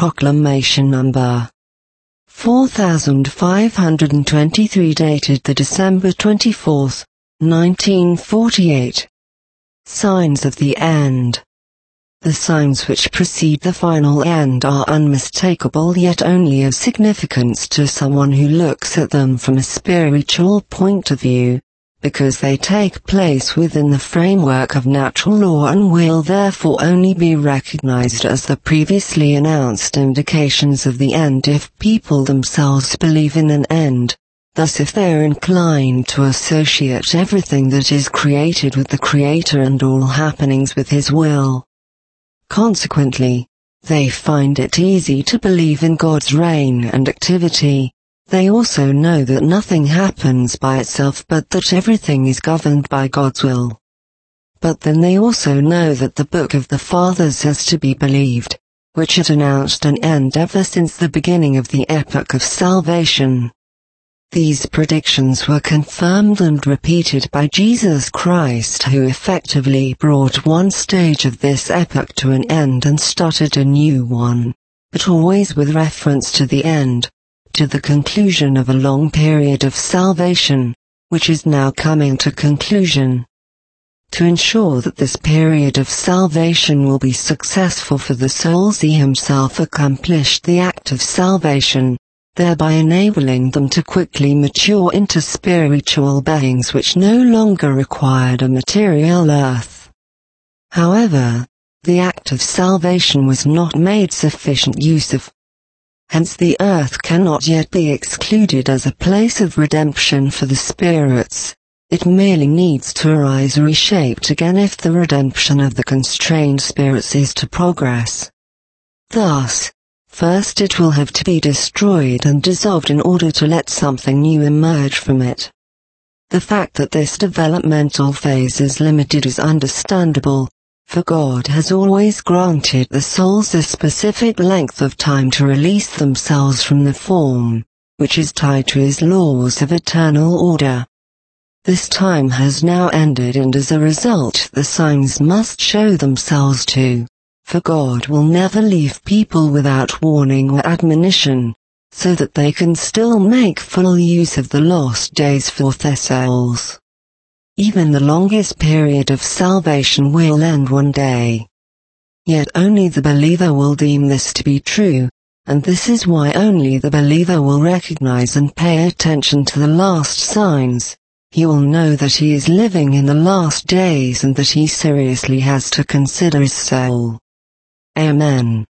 Proclamation Number 4523 dated the December 24th, 1948. Signs of the End. The signs which precede the final end are unmistakable, yet only of significance to someone who looks at them from a spiritual point of view, because they take place within the framework of natural law and will therefore only be recognized as the previously announced indications of the end if people themselves believe in an end. Thus, if they are inclined to associate everything that is created with the Creator and all happenings with His will, consequently, they find it easy to believe in God's reign and activity. They also know that nothing happens by itself but that everything is governed by God's will. But then they also know that the Book of the Fathers has to be believed, which had announced an end ever since the beginning of the epoch of salvation. These predictions were confirmed and repeated by Jesus Christ, who effectively brought one stage of this epoch to an end and started a new one, but always with reference to the end, to the conclusion of a long period of salvation, which is now coming to conclusion. To ensure that this period of salvation will be successful for the souls, He Himself accomplished the act of salvation, thereby enabling them to quickly mature into spiritual beings which no longer required a material earth. However, the act of salvation was not made sufficient use of. Hence the earth cannot yet be excluded as a place of redemption for the spirits. It merely needs to arise reshaped again if the redemption of the constrained spirits is to progress. Thus, first it will have to be destroyed and dissolved in order to let something new emerge from it. The fact that this developmental phase is limited is understandable, for God has always granted the souls a specific length of time to release themselves from the form, which is tied to His laws of eternal order. This time has now ended, and as a result the signs must show themselves too. For God will never leave people without warning or admonition, so that they can still make full use of the lost days for their souls. Even the longest period of salvation will end one day. Yet only the believer will deem this to be true, and this is why only the believer will recognize and pay attention to the last signs. He will know that he is living in the last days and that he seriously has to consider his soul. Amen.